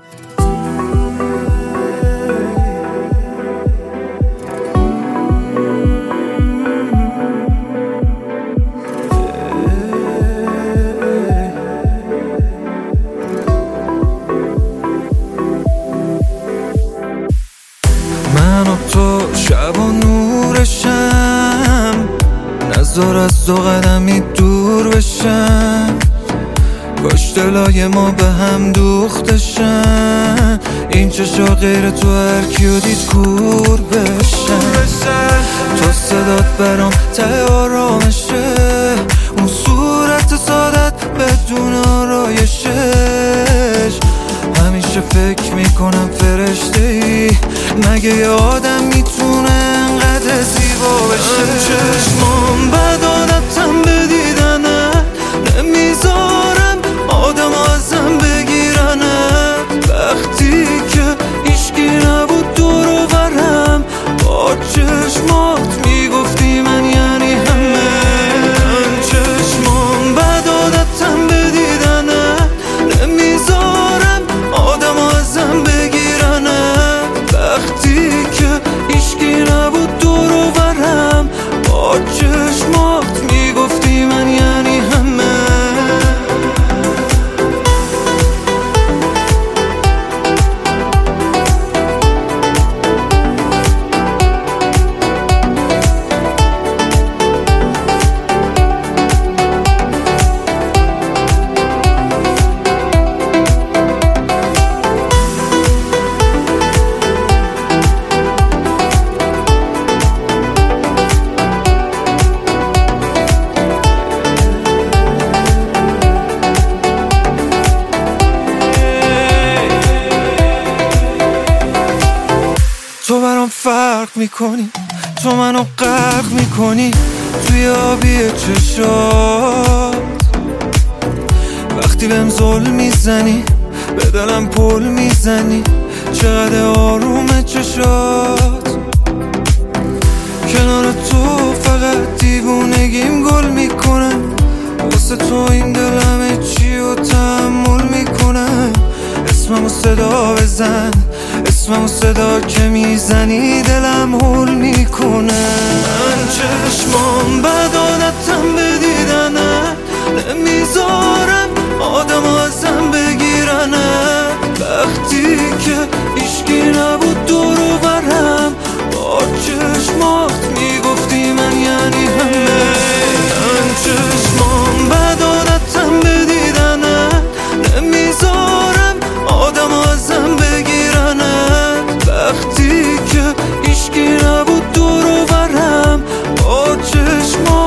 من و تو شب و نورشم، نذار از دو قدمی دور بشم. کاش دلای ما به هم دوختشن، این چشا غیر تو هر کیو دید کور بشن. تو صدات برام ته آرامشه، اون صورت سادت بدون آرایشش. همیشه فکر میکنم فرشته ای، مگه یه آدم میتونه انقدر زیبا بشه؟ چشمام بد عادتم به دیدنت، نمیذارم آدم ازم بگیرنت. وقتی که هیچکی نبود دور و برم، با چشمات میگفتی من یعنی همه. چشمام بد عادتم به دیدنت، نمیذارم آدم ازم بگیرنت. وقتی که هیچکی نبود دور و برم، با چشمات میگفتی من یعنی همه. تو برام فرق میکنی، تو منو غرق میکنی توی آبی چشات. وقتی بهم ظلم میزنی، به دلم پل میزنی، چقدر آرومه چشات. کنار تو فقط دیوونگیم گل میکنم، واسه تو این دلم چی و تحمل میکنم. اسممو صدا بزن، اسممو صدا که میزنی دلم هول میکنه. من چشمام بد عادتم به دیدنت، نمیذارم آدم ازم بگیرنت. وقتی که هیچکی نبود دور و برم، با چشمات میگفتی من یعنی همه. من چشمام بد عادتم به دیدنت، نمیذارم آدم ازم بگیرنت. وقتی که هیچکی نبود دور و برم، با چشمات